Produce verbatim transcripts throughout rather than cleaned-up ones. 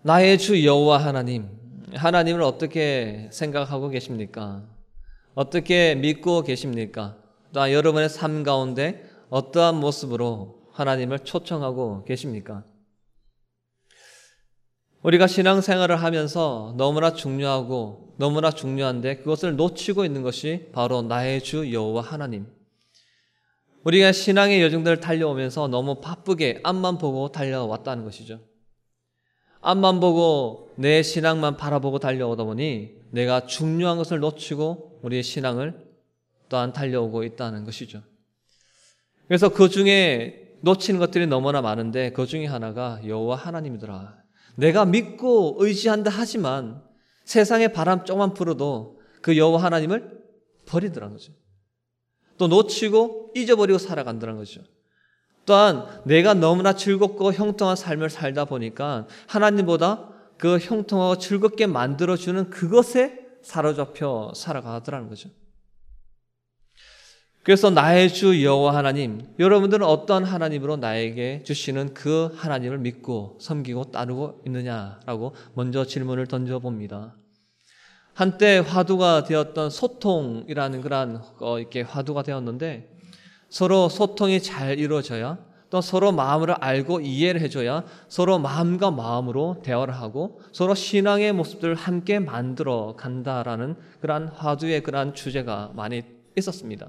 나의 주 여호와 하나님, 하나님을 어떻게 생각하고 계십니까? 어떻게 믿고 계십니까? 또 여러분의 삶 가운데 어떠한 모습으로 하나님을 초청하고 계십니까? 우리가 신앙생활을 하면서 너무나 중요하고 너무나 중요한데 그것을 놓치고 있는 것이 바로 나의 주 여호와 하나님. 우리가 신앙의 여정들을 달려오면서 너무 바쁘게 앞만 보고 달려왔다는 것이죠. 앞만 보고 내 신앙만 바라보고 달려오다 보니 내가 중요한 것을 놓치고 우리의 신앙을 또한 달려오고 있다는 것이죠. 그래서 그 중에 놓치는 것들이 너무나 많은데 그 중에 하나가 여호와 하나님이더라. 내가 믿고 의지한다 하지만 세상의 바람 조금만 불어도 그 여호와 하나님을 버리더라는 거죠. 또 놓치고 잊어버리고 살아간다는 거죠. 또한 내가 너무나 즐겁고 형통한 삶을 살다 보니까 하나님보다 그 형통하고 즐겁게 만들어주는 그것에 사로잡혀 살아가더라는 거죠. 그래서 나의 주 여호와 하나님, 여러분들은 어떠한 하나님으로 나에게 주시는 그 하나님을 믿고 섬기고 따르고 있느냐라고 먼저 질문을 던져봅니다. 한때 화두가 되었던 소통이라는 그런 어, 이렇게 화두가 되었는데 서로 소통이 잘 이루어져야 또 서로 마음을 알고 이해를 해줘야 서로 마음과 마음으로 대화를 하고 서로 신앙의 모습들을 함께 만들어 간다라는 그러한 화두의 그러한 주제가 많이 있었습니다.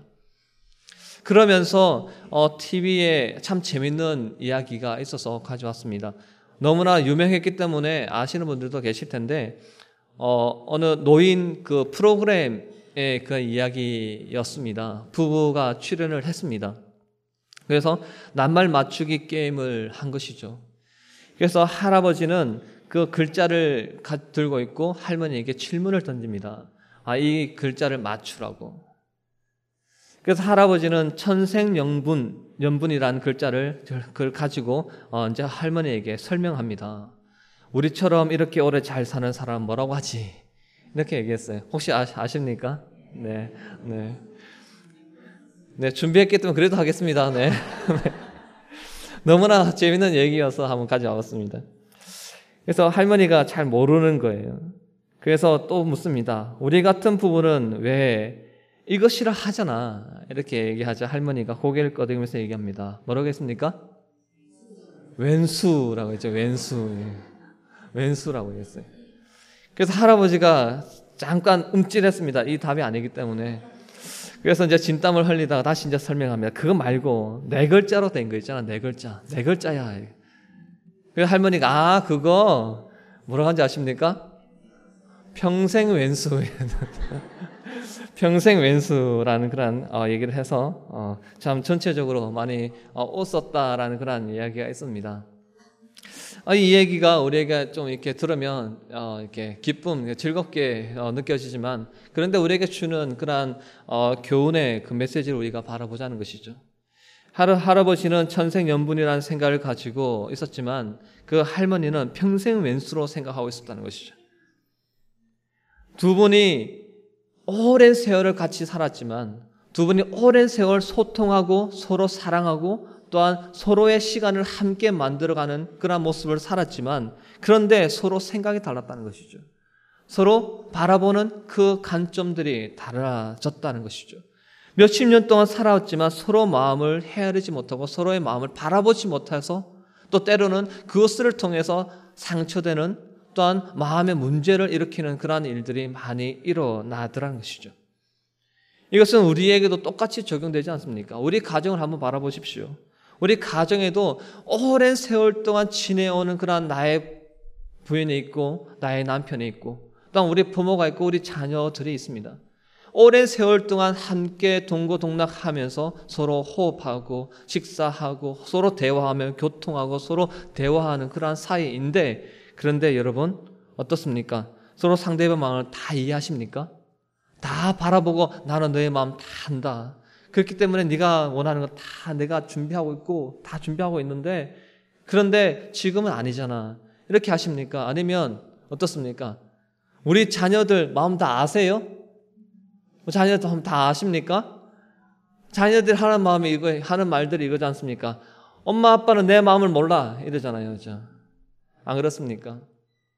그러면서 어, 티비에 참 재밌는 이야기가 있어서 가져왔습니다. 너무나 유명했기 때문에 아시는 분들도 계실 텐데 어, 어느 노인 그 프로그램의 그 이야기였습니다. 부부가 출연을 했습니다. 그래서 낱말 맞추기 게임을 한 것이죠. 그래서 할아버지는 그 글자를 들고 있고 할머니에게 질문을 던집니다. 아, 이 글자를 맞추라고. 그래서 할아버지는 천생연분, 연분이라는 글자를 그걸 가지고 어, 이제 할머니에게 설명합니다. 우리처럼 이렇게 오래 잘 사는 사람은 뭐라고 하지? 이렇게 얘기했어요. 혹시 아, 아십니까? 네, 네, 네 준비했기 때문에 그래도 하겠습니다. 네, 너무나 재밌는 얘기여서 한번 가져와봤습니다. 그래서 할머니가 잘 모르는 거예요. 그래서 또 묻습니다. 우리 같은 부부는 왜 이것이라 하잖아. 이렇게 얘기하자 할머니가 고개를 끄덕이면서 얘기합니다. 뭐라고 했습니까? 왼수라고 했죠. 왼수. 왼수라고 했어요. 그래서 할아버지가 잠깐 움찔했습니다. 이 답이 아니기 때문에. 그래서 이제 진땀을 흘리다가 다시 이제 설명합니다. 그거 말고 네 글자로 된 거 있잖아. 네 글자. 네 글자야. 그래서 할머니가 아 그거 뭐라고 하는지 아십니까? 평생 왼수. 평생 왼수라는 그런 어, 얘기를 해서 어, 참 전체적으로 많이 어, 웃었다라는 그런 이야기가 있습니다. 어, 이 얘기가 우리에게 좀 이렇게 들으면 어, 이렇게 기쁨, 즐겁게 어, 느껴지지만 그런데 우리에게 주는 그런 어, 교훈의 그 메시지를 우리가 바라보자는 것이죠. 할, 할아버지는 천생연분이라는 생각을 가지고 있었지만 그 할머니는 평생 왼수로 생각하고 있었다는 것이죠. 두 분이 오랜 세월을 같이 살았지만 두 분이 오랜 세월 소통하고 서로 사랑하고 또한 서로의 시간을 함께 만들어가는 그런 모습을 살았지만 그런데 서로 생각이 달랐다는 것이죠. 서로 바라보는 그 관점들이 달라졌다는 것이죠. 몇십 년 동안 살아왔지만 서로 마음을 헤아리지 못하고 서로의 마음을 바라보지 못해서 또 때로는 그것을 통해서 상처되는 또한 마음의 문제를 일으키는 그러한 일들이 많이 일어나더라는 것이죠. 이것은 우리에게도 똑같이 적용되지 않습니까? 우리 가정을 한번 바라보십시오. 우리 가정에도 오랜 세월 동안 지내오는 그러한 나의 부인이 있고 나의 남편이 있고 또한 우리 부모가 있고 우리 자녀들이 있습니다. 오랜 세월 동안 함께 동고동락하면서 서로 호흡하고 식사하고 서로 대화하며 교통하고 서로 대화하는 그러한 사이인데 그런데 여러분 어떻습니까? 서로 상대의 마음을 다 이해하십니까? 다 바라보고 나는 너의 마음 다 안다. 그렇기 때문에 네가 원하는 거 다 내가 준비하고 있고 다 준비하고 있는데 그런데 지금은 아니잖아. 이렇게 하십니까? 아니면 어떻습니까? 우리 자녀들 마음 다 아세요? 자녀들 다 아십니까? 자녀들 하는 마음이 이거 하는 말들이 이거지 않습니까? 엄마 아빠는 내 마음을 몰라 이러잖아요. 그렇죠? 안 그렇습니까?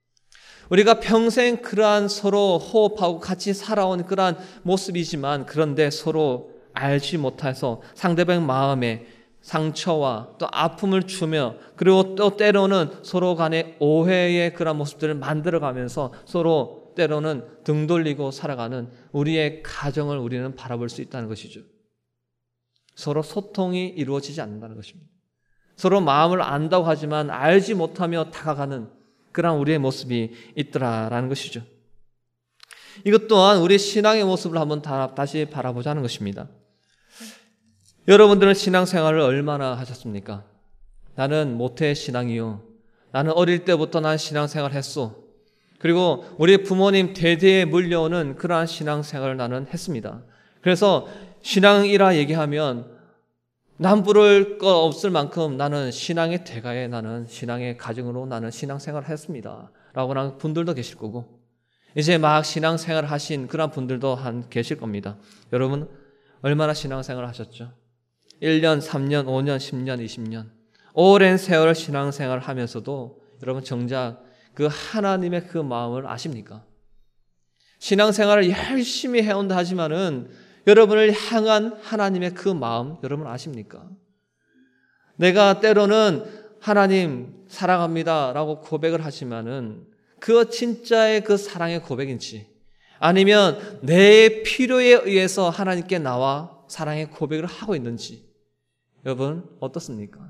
우리가 평생 그러한 서로 호흡하고 같이 살아온 그러한 모습이지만 그런데 서로 알지 못해서 상대방 마음에 상처와 또 아픔을 주며 그리고 또 때로는 서로 간에 오해의 그런 모습들을 만들어가면서 서로 때로는 등 돌리고 살아가는 우리의 가정을 우리는 바라볼 수 있다는 것이죠. 서로 소통이 이루어지지 않는다는 것입니다. 서로 마음을 안다고 하지만 알지 못하며 다가가는 그런 우리의 모습이 있더라라는 것이죠. 이것 또한 우리 신앙의 모습을 한번 다시 바라보자는 것입니다. 여러분들은 신앙생활을 얼마나 하셨습니까? 나는 모태 신앙이요. 나는 어릴 때부터 난 신앙생활 했소. 그리고 우리 부모님 대대에 물려오는 그러한 신앙생활을 나는 했습니다. 그래서 신앙이라 얘기하면 남부를 거 없을 만큼 나는 신앙의 대가에 나는 신앙의 가정으로 나는 신앙생활을 했습니다. 라고 하는 분들도 계실 거고 이제 막 신앙생활을 하신 그런 분들도 한 계실 겁니다. 여러분 얼마나 신앙생활을 하셨죠? 일 년, 삼 년, 오 년, 십 년, 이십 년 오랜 세월 신앙생활을 하면서도 여러분 정작 그 하나님의 그 마음을 아십니까? 신앙생활을 열심히 해온다 하지만은 여러분을 향한 하나님의 그 마음 여러분 아십니까? 내가 때로는 하나님 사랑합니다 라고 고백을 하지만은 그 진짜의 그 사랑의 고백인지 아니면 내 필요에 의해서 하나님께 나와 사랑의 고백을 하고 있는지 여러분 어떻습니까?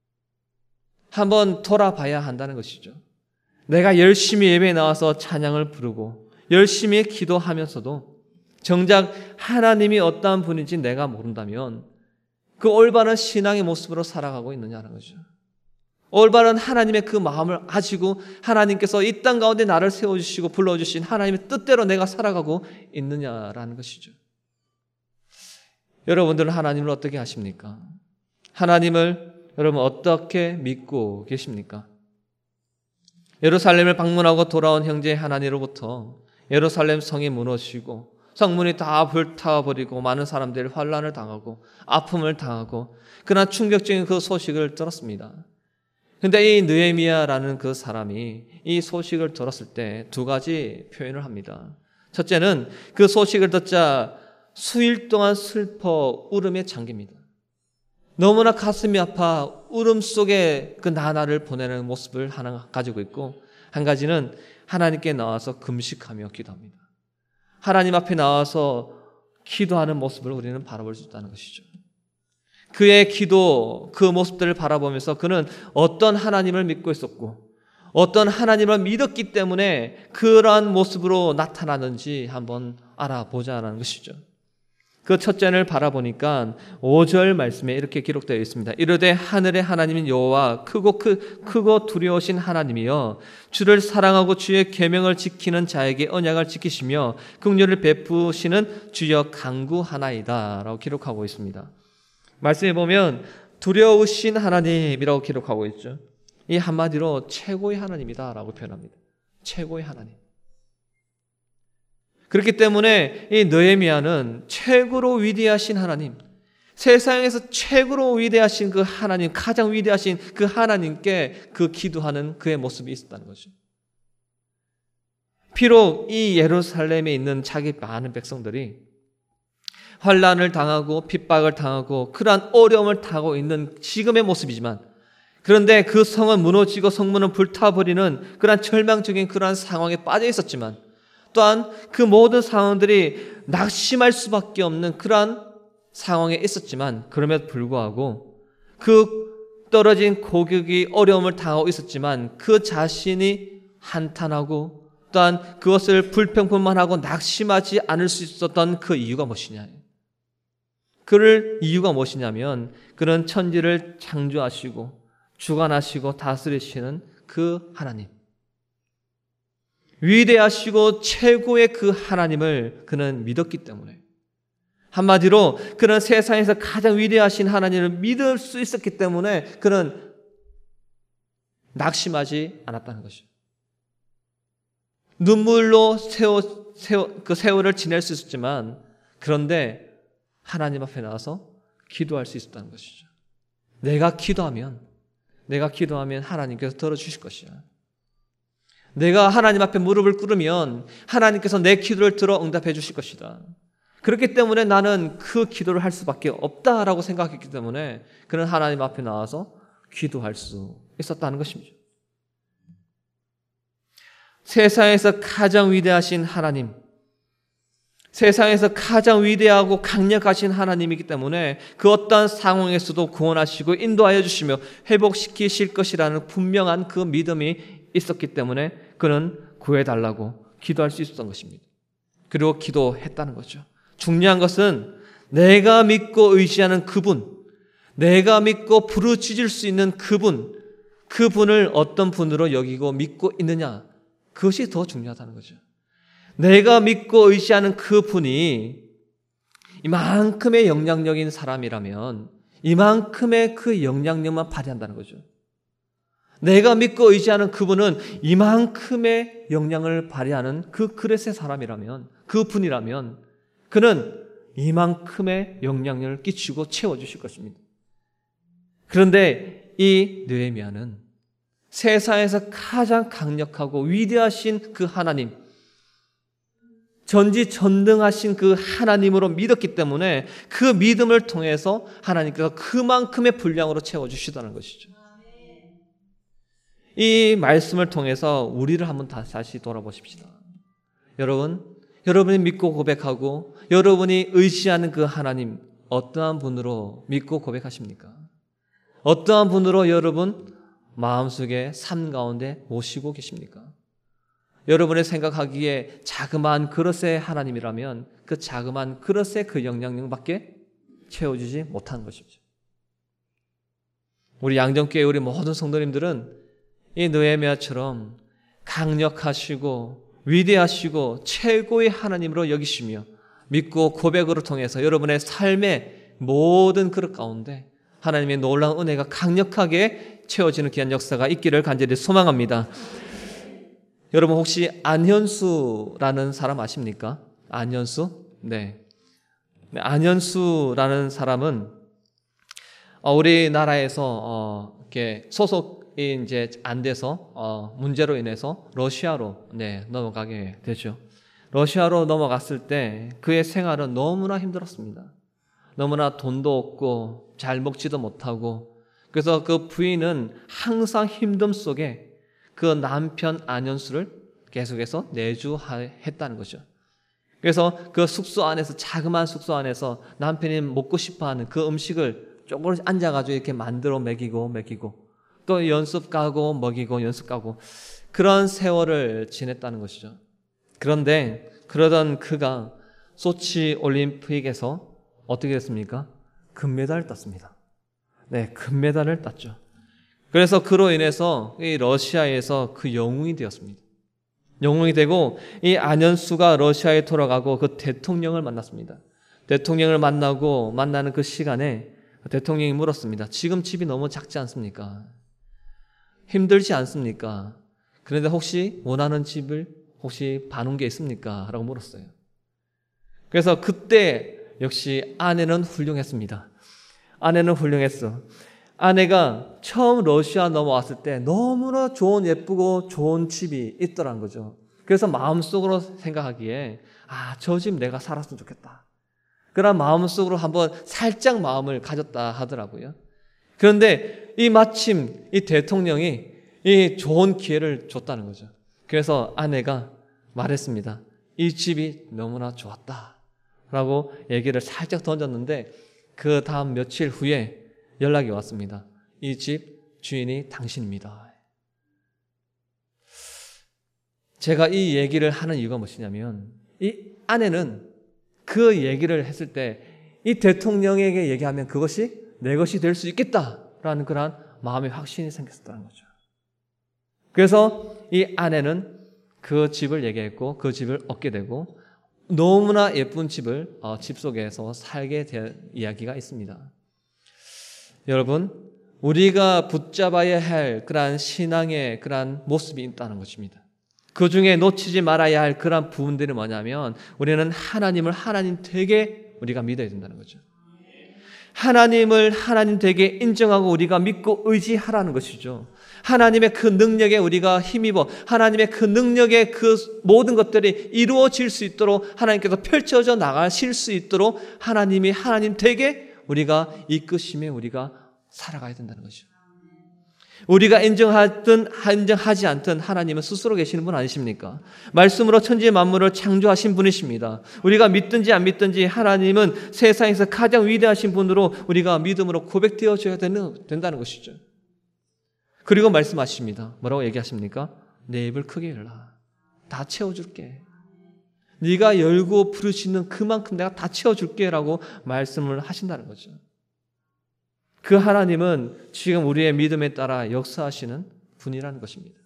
한번 돌아봐야 한다는 것이죠. 내가 열심히 예배에 나와서 찬양을 부르고 열심히 기도하면서도 정작 하나님이 어떠한 분인지 내가 모른다면 그 올바른 신앙의 모습으로 살아가고 있느냐는 거죠. 올바른 하나님의 그 마음을 가지고 하나님께서 이 땅 가운데 나를 세워주시고 불러주신 하나님의 뜻대로 내가 살아가고 있느냐라는 것이죠. 여러분들은 하나님을 어떻게 아십니까? 하나님을 여러분 어떻게 믿고 계십니까? 예루살렘을 방문하고 돌아온 형제 하나니로부터 예루살렘 성이 무너지고 성문이 다 불타버리고 많은 사람들이 환난을 당하고 아픔을 당하고 그러나 충격적인 그 소식을 들었습니다. 그런데 이 느헤미야라는 그 사람이 이 소식을 들었을 때 두 가지 표현을 합니다. 첫째는 그 소식을 듣자 수일 동안 슬퍼 울음에 잠깁니다. 너무나 가슴이 아파 울음 속에 그 나날을 보내는 모습을 하나 가지고 있고 한 가지는 하나님께 나와서 금식하며 기도합니다. 하나님 앞에 나와서 기도하는 모습을 우리는 바라볼 수 있다는 것이죠. 그의 기도, 그 모습들을 바라보면서 그는 어떤 하나님을 믿고 있었고 어떤 하나님을 믿었기 때문에 그러한 모습으로 나타나는지 한번 알아보자는 것이죠. 그 첫째를 바라보니까 오 절 말씀에 이렇게 기록되어 있습니다. 이르되 하늘의 하나님인 여호와 크고 크, 크고 두려우신 하나님이여 주를 사랑하고 주의 계명을 지키는 자에게 언약을 지키시며 긍휼을 베푸시는 주여 강구하나이다 라고 기록하고 있습니다. 말씀해 보면 두려우신 하나님이라고 기록하고 있죠. 이 한마디로 최고의 하나님이다 라고 표현합니다. 최고의 하나님. 그렇기 때문에 이 느헤미야는 최고로 위대하신 하나님, 세상에서 최고로 위대하신 그 하나님, 가장 위대하신 그 하나님께 그 기도하는 그의 모습이 있었다는 거죠. 비록 이 예루살렘에 있는 자기 많은 백성들이 환난을 당하고 핍박을 당하고 그러한 어려움을 당하고 있는 지금의 모습이지만 그런데 그 성은 무너지고 성문은 불타버리는 그러한 절망적인 그러한 상황에 빠져 있었지만 또한 그 모든 상황들이 낙심할 수밖에 없는 그러한 상황에 있었지만 그럼에도 불구하고 그 떨어진 고객이 어려움을 당하고 있었지만 그 자신이 한탄하고 또한 그것을 불평뿐만 낙심하지 않을 수 있었던 그 이유가 무엇이냐? 그를 이유가 무엇이냐면 그는 천지를 창조하시고 주관하시고 다스리시는 그 하나님, 위대하시고 최고의 그 하나님을 그는 믿었기 때문에 한마디로 그는 세상에서 가장 위대하신 하나님을 믿을 수 있었기 때문에 그는 낙심하지 않았다는 것이죠. 눈물로 세월, 세월, 그 세월을 지낼 수 있었지만 그런데 하나님 앞에 나와서 기도할 수 있었다는 것이죠. 내가 기도하면 내가 기도하면 하나님께서 들어주실 것이야. 내가 하나님 앞에 무릎을 꿇으면 하나님께서 내 기도를 들어 응답해 주실 것이다. 그렇기 때문에 나는 그 기도를 할 수밖에 없다라고 생각했기 때문에 그는 하나님 앞에 나와서 기도할 수 있었다는 것입니다. 세상에서 가장 위대하신 하나님, 세상에서 가장 위대하고 강력하신 하나님이기 때문에 그 어떠한 상황에서도 구원하시고 인도하여 주시며 회복시키실 것이라는 분명한 그 믿음이 있었기 때문에 그는 구해달라고 기도할 수 있었던 것입니다. 그리고 기도했다는 거죠. 중요한 것은 내가 믿고 의지하는 그분, 내가 믿고 부르짖을 수 있는 그분, 그분을 어떤 분으로 여기고 믿고 있느냐, 그것이 더 중요하다는 거죠. 내가 믿고 의지하는 그분이 이만큼의 영향력인 사람이라면 이만큼의 그 영향력만 발휘한다는 거죠. 내가 믿고 의지하는 그분은 이만큼의 영향을 발휘하는 그 그릇의 사람이라면, 그분이라면 그는 이만큼의 영향력을 끼치고 채워주실 것입니다. 그런데 이 느헤미야는 세상에서 가장 강력하고 위대하신 그 하나님, 전지전능하신 그 하나님으로 믿었기 때문에 그 믿음을 통해서 하나님께서 그만큼의 분량으로 채워주시다는 것이죠. 이 말씀을 통해서 우리를 한번 다시 돌아보십시다. 여러분, 여러분이 믿고 고백하고 여러분이 의지하는 그 하나님 어떠한 분으로 믿고 고백하십니까? 어떠한 분으로 여러분 마음속에 삶 가운데 모시고 계십니까? 여러분의 생각하기에 자그마한 그릇의 하나님이라면 그 자그마한 그릇의 그 영향력밖에 채워주지 못하는 것이죠. 우리 양정교회 우리 모든 성도님들은 이 느헤미야처럼 강력하시고 위대하시고 최고의 하나님으로 여기시며 믿고 고백으로 통해서 여러분의 삶의 모든 그릇 가운데 하나님의 놀라운 은혜가 강력하게 채워지는 귀한 역사가 있기를 간절히 소망합니다. 여러분 혹시 안현수라는 사람 아십니까? 안현수? 네. 안현수라는 사람은 우리나라에서 이렇게 소속이 이제 안 돼서 문제로 인해서 러시아로 네, 넘어가게 되죠. 러시아로 넘어갔을 때 그의 생활은 너무나 힘들었습니다. 너무나 돈도 없고 잘 먹지도 못하고 그래서 그 부인은 항상 힘듦 속에 그 남편 안현수를 계속해서 내주했다는 거죠. 그래서 그 숙소 안에서 자그마한 숙소 안에서 남편이 먹고 싶어하는 그 음식을 조금씩 앉아가지고 이렇게 만들어 먹이고 먹이고 또 연습 가고 먹이고 연습 가고 그런 세월을 지냈다는 것이죠. 그런데 그러던 그가 소치 올림픽에서 어떻게 됐습니까? 금메달을 땄습니다. 네, 금메달을 땄죠. 그래서 그로 인해서 이 러시아에서 그 영웅이 되었습니다. 영웅이 되고 이 안현수가 러시아에 돌아가고 그 대통령을 만났습니다. 대통령을 만나고 만나는 그 시간에 대통령이 물었습니다. 지금 집이 너무 작지 않습니까? 힘들지 않습니까? 그런데 혹시 원하는 집을 혹시 봐놓은 게 있습니까? 라고 물었어요. 그래서 그때 역시 아내는 훌륭했습니다. 아내는 훌륭했어. 아내가 처음 러시아 넘어왔을 때 너무나 좋은 예쁘고 좋은 집이 있더란 거죠. 그래서 마음속으로 생각하기에 아, 저 집 내가 살았으면 좋겠다. 그런 마음속으로 한번 살짝 마음을 가졌다 하더라고요. 그런데 이 마침 이 대통령이 이 좋은 기회를 줬다는 거죠. 그래서 아내가 말했습니다. 이 집이 너무나 좋았다 라고 얘기를 살짝 던졌는데 그 다음 며칠 후에 연락이 왔습니다. 이 집 주인이 당신입니다. 제가 이 얘기를 하는 이유가 무엇이냐면 이 아내는 그 얘기를 했을 때 이 대통령에게 얘기하면 그것이 내 것이 될 수 있겠다라는 그런 마음의 확신이 생겼다는 거죠. 그래서 이 아내는 그 집을 얘기했고 그 집을 얻게 되고 너무나 예쁜 집을 어, 집 속에서 살게 될 이야기가 있습니다. 여러분, 우리가 붙잡아야 할 그러한 신앙의 그러한 모습이 있다는 것입니다. 그 중에 놓치지 말아야 할 그러한 부분들이 뭐냐면 우리는 하나님을 하나님 되게 우리가 믿어야 된다는 거죠. 하나님을 하나님 되게 인정하고 우리가 믿고 의지하라는 것이죠. 하나님의 그 능력에 우리가 힘입어 하나님의 그 능력에 그 모든 것들이 이루어질 수 있도록 하나님께서 펼쳐져 나가실 수 있도록 하나님이 하나님 되게 우리가 이끄심에 우리가 살아가야 된다는 거죠. 우리가 인정하든 인정하지 않든 하나님은 스스로 계시는 분 아니십니까? 말씀으로 천지 만물을 창조하신 분이십니다. 우리가 믿든지 안 믿든지 하나님은 세상에서 가장 위대하신 분으로 우리가 믿음으로 고백되어져야 되는, 된다는 것이죠. 그리고 말씀하십니다. 뭐라고 얘기하십니까? 내 입을 크게 열라. 다 채워줄게. 네가 열고 부르시는 그만큼 내가 다 채워줄게 라고 말씀을 하신다는 거죠. 그 하나님은 지금 우리의 믿음에 따라 역사하시는 분이라는 것입니다.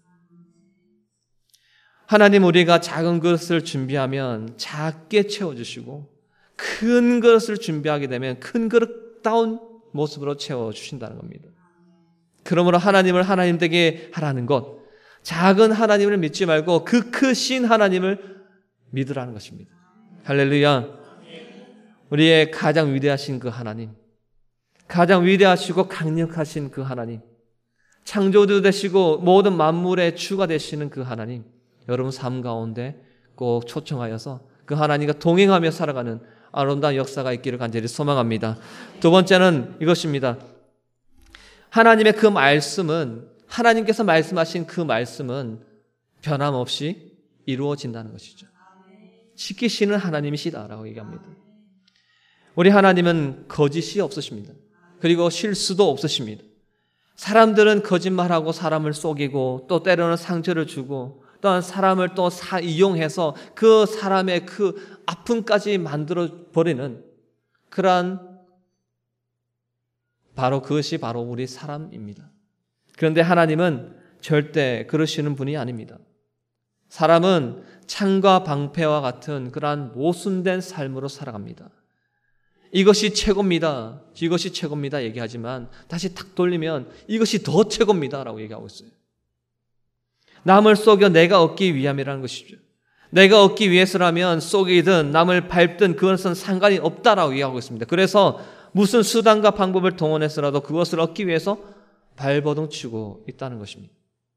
하나님 우리가 작은 것을 준비하면 작게 채워주시고 큰 것을 준비하게 되면 큰 그릇다운 모습으로 채워주신다는 겁니다. 그러므로 하나님을 하나님 되게 하라는 것, 작은 하나님을 믿지 말고 그 크신 하나님을 믿으라는 것입니다. 할렐루야. 우리의 가장 위대하신 그 하나님, 가장 위대하시고 강력하신 그 하나님, 창조주 되시고 모든 만물의 주가 되시는 그 하나님, 여러분 삶 가운데 꼭 초청하여서 그 하나님과 동행하며 살아가는 아름다운 역사가 있기를 간절히 소망합니다. 두 번째는 이것입니다. 하나님의 그 말씀은, 하나님께서 말씀하신 그 말씀은 변함없이 이루어진다는 것이죠. 지키시는 하나님이시다라고 얘기합니다. 우리 하나님은 거짓이 없으십니다. 그리고 실수도 없으십니다. 사람들은 거짓말하고 사람을 속이고 또 때로는 상처를 주고 또한 사람을 또 사, 이용해서 그 사람의 그 아픔까지 만들어버리는 그러한 바로 그것이 바로 우리 사람입니다. 그런데 하나님은 절대 그러시는 분이 아닙니다. 사람은 창과 방패와 같은 그러한 모순된 삶으로 살아갑니다. 이것이 최고입니다. 이것이 최고입니다. 얘기하지만 다시 탁 돌리면 이것이 더 최고입니다. 라고 얘기하고 있어요. 남을 속여 내가 얻기 위함이라는 것이죠. 내가 얻기 위해서라면 속이든 남을 밟든 그것은 상관이 없다라고 얘기하고 있습니다. 그래서 무슨 수단과 방법을 동원해서라도 그것을 얻기 위해서 발버둥치고 있다는 것입니다.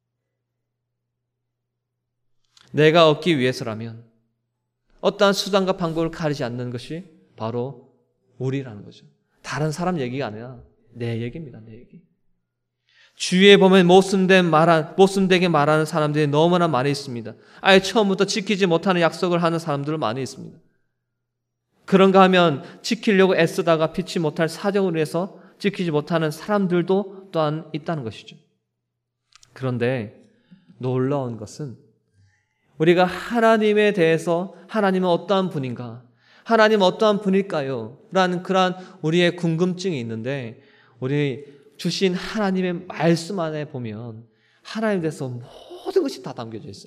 내가 얻기 위해서라면 어떠한 수단과 방법을 가리지 않는 것이 바로 우리라는 거죠. 다른 사람 얘기가 아니라 내 얘기입니다. 내 얘기. 주위에 보면 모순된 말한, 모순되게 말하는 사람들이 너무나 많이 있습니다. 아예 처음부터 지키지 못하는 약속을 하는 사람들 많이 있습니다. 그런가 하면 지키려고 애쓰다가 피치 못할 사정을 위해서 지키지 못하는 사람들도 또한 있다는 것이죠. 그런데 놀라운 것은 우리가 하나님에 대해서 하나님은 어떠한 분인가? 하나님은 어떠한 분일까요? 라는 그러한 우리의 궁금증이 있는데 우리 주신 하나님의 말씀 안에 보면 하나님에 대해서 모든 것이 다 담겨져 있어요.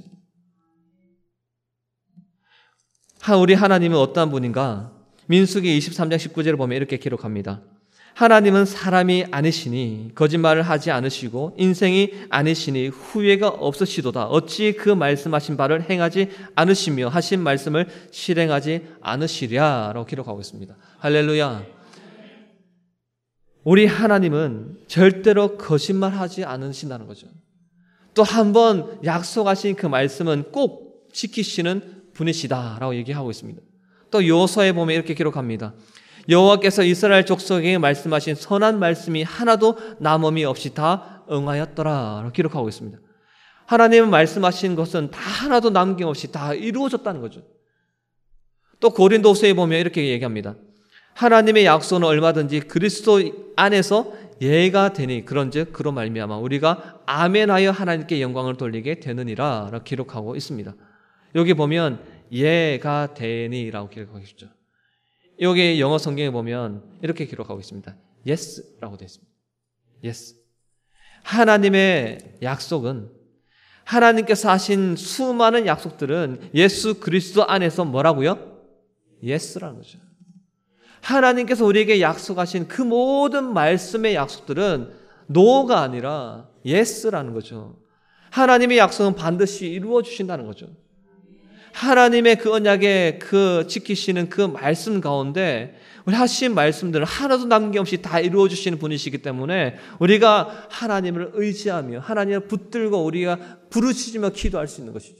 우리 하나님은 어떠한 분인가? 민수기 이십삼 장 십구 절을 보면 이렇게 기록합니다. 하나님은 사람이 아니시니 거짓말을 하지 않으시고 인생이 아니시니 후회가 없으시도다. 어찌 그 말씀하신 바를 행하지 않으시며 하신 말씀을 실행하지 않으시랴라고 기록하고 있습니다. 할렐루야. 우리 하나님은 절대로 거짓말하지 않으신다는 거죠. 또 한 번 약속하신 그 말씀은 꼭 지키시는 분이시다라고 얘기하고 있습니다. 또 여호수아에 보면 이렇게 기록합니다. 여호와께서 이스라엘 족속에게 말씀하신 선한 말씀이 하나도 남음이 없이 다 응하였더라 기록하고 있습니다. 하나님은 말씀하신 것은 다 하나도 남김없이 다 이루어졌다는 거죠. 또 고린도후서에 보면 이렇게 얘기합니다. 하나님의 약속은 얼마든지 그리스도 안에서 예가 되니 그런즉 그로 말미암아 우리가 아멘하여 하나님께 영광을 돌리게 되느니라 라고 기록하고 있습니다. 여기 보면 예가 되니라고 기록하고 있죠. 여기 영어 성경에 보면 이렇게 기록하고 있습니다. Yes라고 되어 있습니다. Yes. 하나님의 약속은 하나님께서 하신 수많은 약속들은 예수 그리스도 안에서 뭐라고요? Yes라는 거죠. 하나님께서 우리에게 약속하신 그 모든 말씀의 약속들은 No가 아니라 Yes라는 거죠. 하나님의 약속은 반드시 이루어 주신다는 거죠. 하나님의 그 언약에 그 지키시는 그 말씀 가운데 우리 하신 말씀들을 하나도 남김없이 다 이루어 주시는 분이시기 때문에 우리가 하나님을 의지하며 하나님을 붙들고 우리가 부르짖으며 기도할 수 있는 것이죠.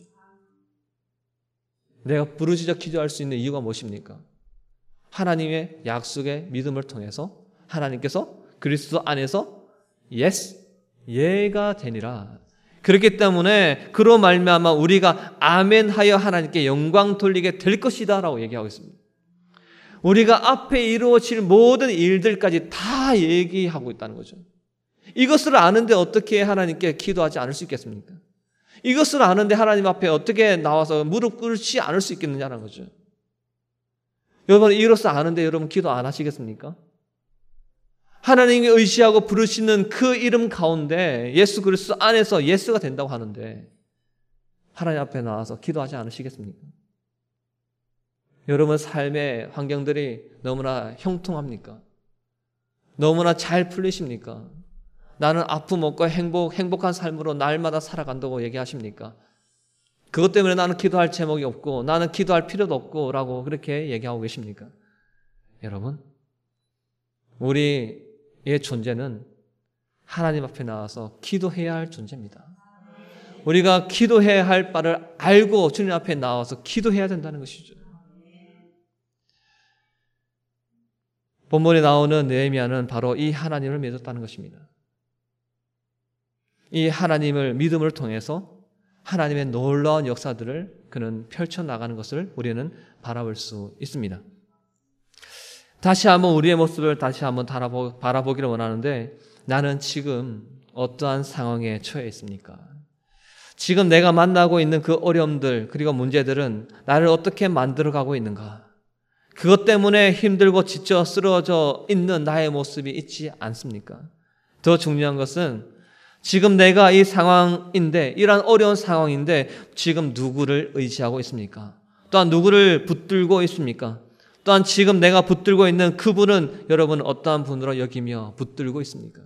내가 부르짖어 기도할 수 있는 이유가 무엇입니까? 하나님의 약속의 믿음을 통해서 하나님께서 그리스도 안에서 yes, 예가 되니라. 그렇기 때문에 그로 말미암아 우리가 아멘하여 하나님께 영광 돌리게 될 것이다 라고 얘기하고 있습니다. 우리가 앞에 이루어질 모든 일들까지 다 얘기하고 있다는 거죠. 이것을 아는데 어떻게 하나님께 기도하지 않을 수 있겠습니까? 이것을 아는데 하나님 앞에 어떻게 나와서 무릎 꿇지 않을 수 있겠느냐는 거죠. 여러분, 이것을 아는데 여러분 기도 안 하시겠습니까? 하나님이 의지하고 부르시는 그 이름 가운데 예수 그리스도 안에서 예스가 된다고 하는데 하나님 앞에 나와서 기도하지 않으시겠습니까? 여러분 삶의 환경들이 너무나 형통합니까? 너무나 잘 풀리십니까? 나는 아픔 없고 행복, 행복한 삶으로 날마다 살아간다고 얘기하십니까? 그것 때문에 나는 기도할 제목이 없고 나는 기도할 필요도 없고 라고 그렇게 얘기하고 계십니까? 여러분, 우리의 존재는 하나님 앞에 나와서 기도해야 할 존재입니다. 우리가 기도해야 할 바를 알고 주님 앞에 나와서 기도해야 된다는 것이죠. 본문에 나오는 느헤미야는 바로 이 하나님을 믿었다는 것입니다. 이 하나님을 믿음을 통해서 하나님의 놀라운 역사들을 그는 펼쳐나가는 것을 우리는 바라볼 수 있습니다. 다시 한번 우리의 모습을 다시 한번 바라보, 바라보기를 원하는데 나는 지금 어떠한 상황에 처해 있습니까? 지금 내가 만나고 있는 그 어려움들 그리고 문제들은 나를 어떻게 만들어가고 있는가? 그것 때문에 힘들고 지쳐 쓰러져 있는 나의 모습이 있지 않습니까? 더 중요한 것은 지금 내가 이 상황인데 이러한 어려운 상황인데 지금 누구를 의지하고 있습니까? 또한 누구를 붙들고 있습니까? 또한 지금 내가 붙들고 있는 그분은 여러분 어떠한 분으로 여기며 붙들고 있습니까?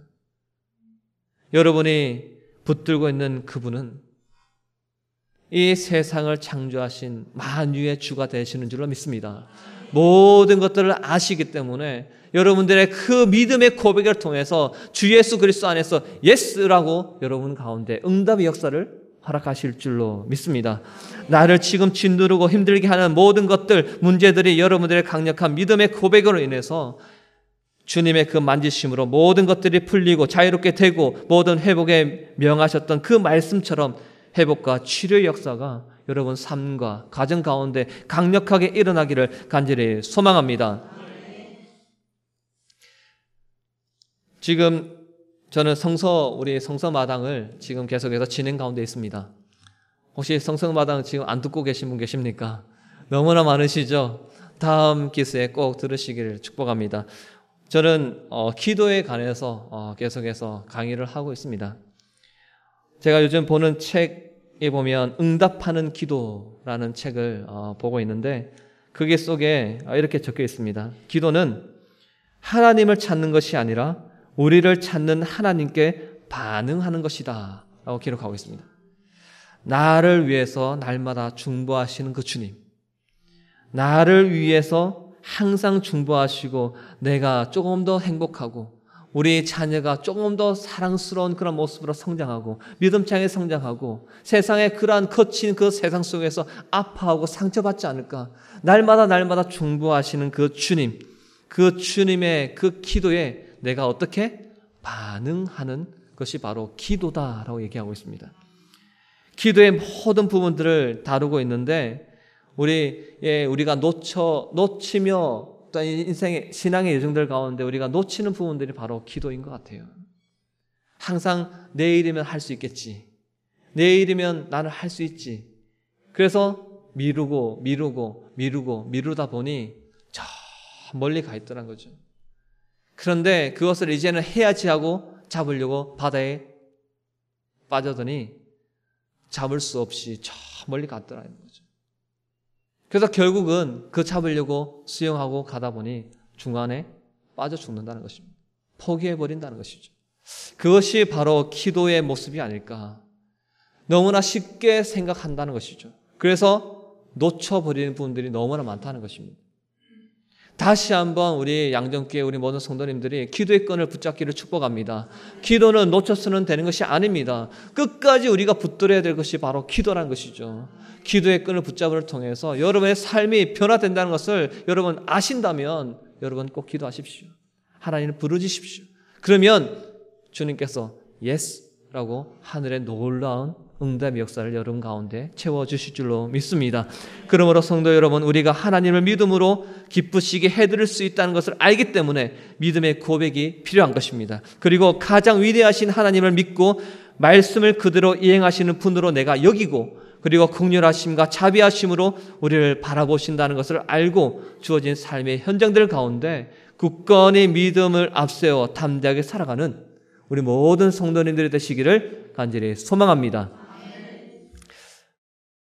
여러분이 붙들고 있는 그분은 이 세상을 창조하신 만유의 주가 되시는 줄로 믿습니다. 모든 것들을 아시기 때문에 여러분들의 그 믿음의 고백을 통해서 주 예수 그리스도 안에서 예스라고 여러분 가운데 응답의 역사를 허락하실 줄로 믿습니다. 나를 지금 짓누르고 힘들게 하는 모든 것들, 문제들이 여러분들의 강력한 믿음의 고백으로 인해서 주님의 그 만지심으로 모든 것들이 풀리고 자유롭게 되고 모든 회복에 명하셨던 그 말씀처럼 회복과 치료의 역사가 여러분 삶과 가정 가운데 강력하게 일어나기를 간절히 소망합니다. 지금 저는 성서 우리 성서마당을 지금 계속해서 진행 가운데 있습니다. 혹시 성서마당 지금 안 듣고 계신 분 계십니까? 너무나 많으시죠? 다음 기회에 꼭 들으시기를 축복합니다. 저는 어, 기도에 관해서 어, 계속해서 강의를 하고 있습니다. 제가 요즘 보는 책에 보면 응답하는 기도라는 책을 어, 보고 있는데 그게 속에 이렇게 적혀 있습니다. 기도는 하나님을 찾는 것이 아니라 우리를 찾는 하나님께 반응하는 것이다 라고 기록하고 있습니다. 나를 위해서 날마다 중보하시는 그 주님, 나를 위해서 항상 중보하시고 내가 조금 더 행복하고 우리 자녀가 조금 더 사랑스러운 그런 모습으로 성장하고 믿음창에 성장하고 세상에 그러한 거친 그 세상 속에서 아파하고 상처받지 않을까, 날마다 날마다 중보하시는 그 주님, 그 주님의 그 기도에 내가 어떻게 반응하는 것이 바로 기도다라고 얘기하고 있습니다. 기도의 모든 부분들을 다루고 있는데 우리 예, 우리가 놓쳐 놓치며 또 인생의 신앙의 여정들 가운데 우리가 놓치는 부분들이 바로 기도인 것 같아요. 항상 내일이면 할 수 있겠지. 내일이면 나는 할 수 있지. 그래서 미루고 미루고 미루고 미루다 보니 저 멀리 가 있더란 거죠. 그런데 그것을 이제는 해야지 하고 잡으려고 바다에 빠져더니 잡을 수 없이 저 멀리 갔더라는 거죠. 그래서 결국은 그 잡으려고 수영하고 가다 보니 중간에 빠져 죽는다는 것입니다. 포기해버린다는 것이죠. 그것이 바로 기도의 모습이 아닐까. 너무나 쉽게 생각한다는 것이죠. 그래서 놓쳐버리는 부분들이 너무나 많다는 것입니다. 다시 한번 우리 양정교회 우리 모든 성도님들이 기도의 끈을 붙잡기를 축복합니다. 기도는 놓쳐서는 되는 것이 아닙니다. 끝까지 우리가 붙들어야 될 것이 바로 기도라는 것이죠. 기도의 끈을 붙잡음을 통해서 여러분의 삶이 변화된다는 것을 여러분 아신다면 여러분 꼭 기도하십시오. 하나님을 부르짖으십시오. 그러면 주님께서 예스라고 하늘의 놀라운 응답의 역사를 여러분 가운데 채워주실 줄로 믿습니다. 그러므로 성도 여러분, 우리가 하나님을 믿음으로 기쁘시게 해드릴 수 있다는 것을 알기 때문에 믿음의 고백이 필요한 것입니다. 그리고 가장 위대하신 하나님을 믿고 말씀을 그대로 이행하시는 분으로 내가 여기고, 그리고 긍휼하심과 자비하심으로 우리를 바라보신다는 것을 알고 주어진 삶의 현장들 가운데 굳건히 믿음을 앞세워 담대하게 살아가는 우리 모든 성도님들이 되시기를 간절히 소망합니다.